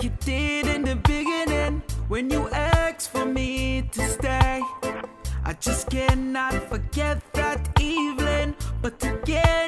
like you did in the beginning when you asked for me to stay. I just cannot forget that evening, but together